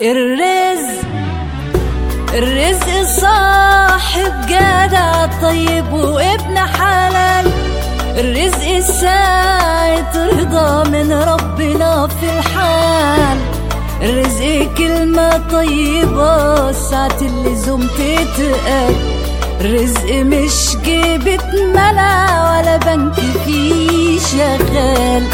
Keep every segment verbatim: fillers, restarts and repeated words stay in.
الرزق الرزق صاحب جدع طيب وابن حلال. الرزق الساعة رضا من ربنا في الحال. الرزق كلمة طيبة ساعة اللزوم تتقال. الرزق مش جيبة ملا ولا بنك فيه شغال.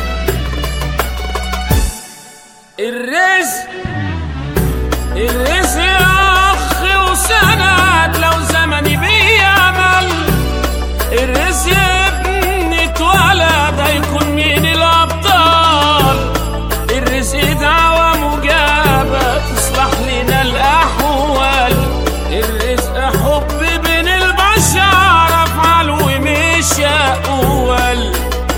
الرزق الرزق أخ وسند لو زمني بيعمل. الرزق ابن اتولد هيكون من الأبطال. الرزق دعوة مجابة تصلح لنا الأحوال. الرزق حب بين البشر أفعال ومش أقوال.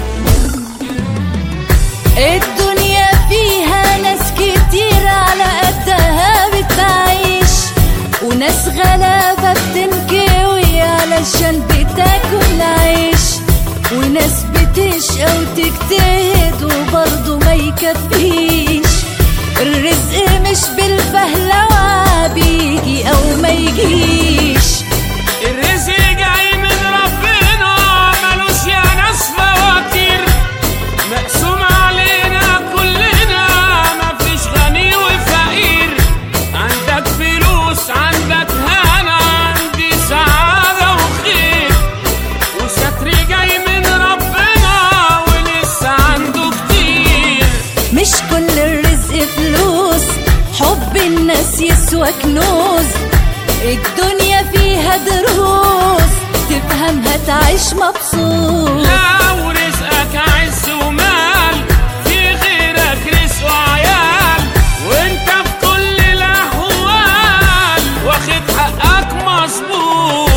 الدنيا فيها ناس كتير على قدها بتعيش، وناس غلابة بتنكوي علشان بتاكل عيش، وناس بتشقى وتجتهد وبرضه ما يكفيش. الرزق مش بالفهلوة بيجي أو ما يجيش. الرزق جاي من ربنا ملوش يا ناس فواتير. مقسوم علينا كلنا مفيش غني وفقير. عندك فلوس عندك هنا عندي سعادة وخير. وستر جاي من ربنا ولسه عنده كتير. مش كل الرزق فلوس، حب الناس يسوى كنوز. الدنيا فيها دروس تفهمها تعيش مبسوط. لو رزقك عز ومال في غيرك رزق وعيال. وانت في كل الاحوال واخد حقك مظبوط.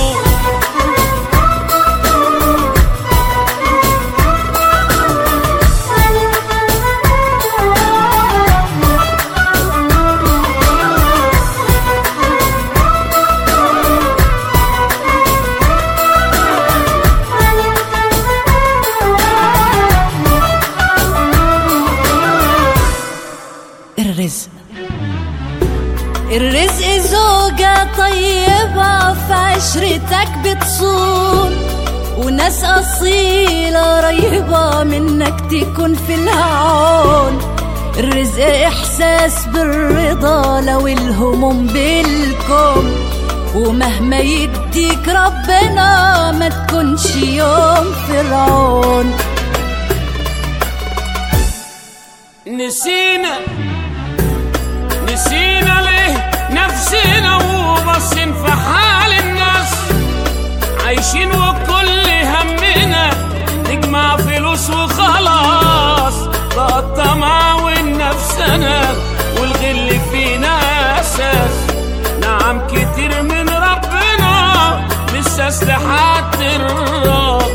الرزق الرزق زوجة طيبة في عشرتك بتصون، وناس أصيلة قريبة منك تكون في الهون. الرزق إحساس بالرضا لو الهموم بالكم، ومهما يديك ربنا ما تكونش يوم فرعون. نسينا نسينا ليه نفسنا وبصين في حال الناس. عايشين وكل همنا نجمع فلوس وخلاص. بقى الطمع والنفسنا والغل فينا أساس. نعم كتير من ربنا لسه سلاحات الراس.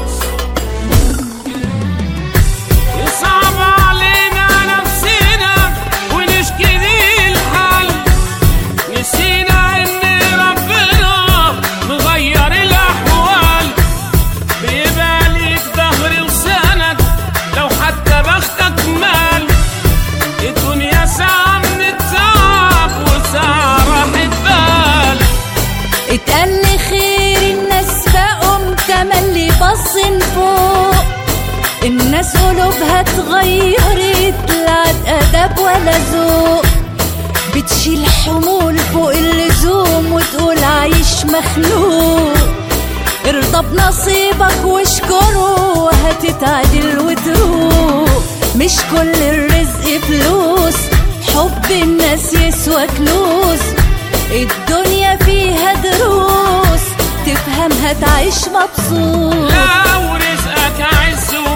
نسينا ان ربنا مغير الاحوال. بيبقى ليك ظهر وسند لو حتى بختك مال. الدنيا ساعة من التعب وساعة راحة بال. اتقال خير الناس بقوا تملي باصين فوق. الناس قلوبها اتغيرت لا ادب ولا ذوق. بتشيل حمول فوق اللزوم وتقول عايش مخلوق. ارضى بنصيبك واشكره وهتتعدل وتروق. مش كل الرزق فلوس، حب الناس يسوى كنوز. الدنيا فيها دروس تفهمها تعيش مبسوط. لو رزقك عز